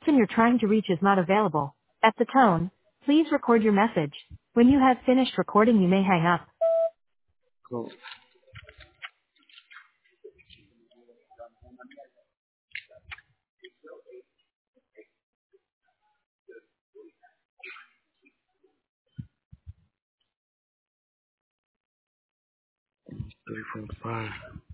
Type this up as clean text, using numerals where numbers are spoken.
person you're trying to reach is not available. At the tone, please record your message. When you have finished recording, you may hang up. Cool. Three, 4, 5.